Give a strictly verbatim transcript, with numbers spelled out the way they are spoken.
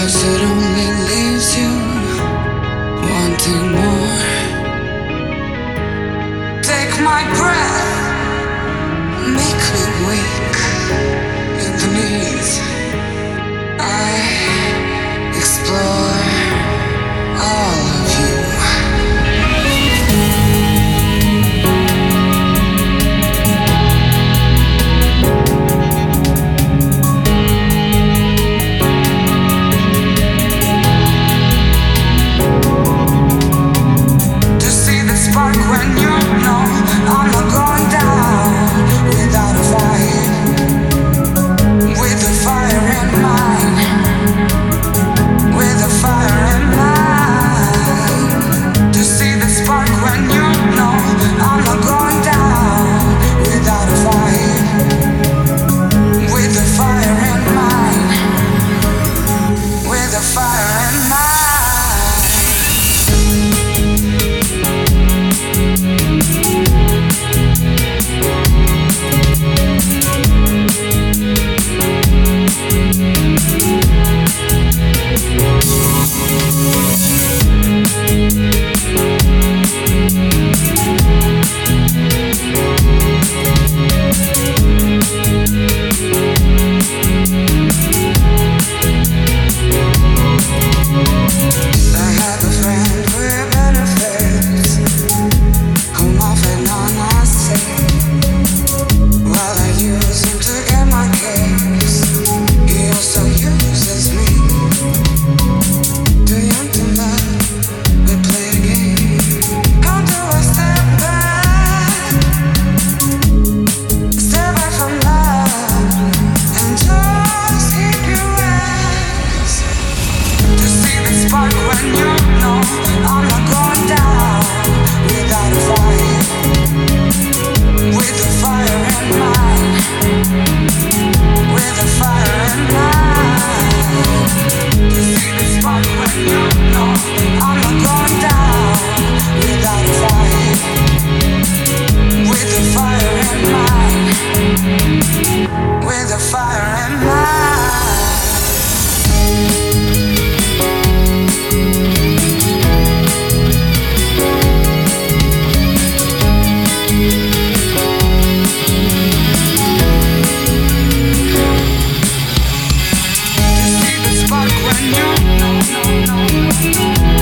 'cause it only leaves you wanting more. Take my breath, make me weak in the knees. I explore all of you. When you know I'm not going down without a fight, with a fire in mind, with a fire in mind. To see the spark when you know I'm not going down without a fight, with a fire in mind, with a fire in mind. No, no, no, no.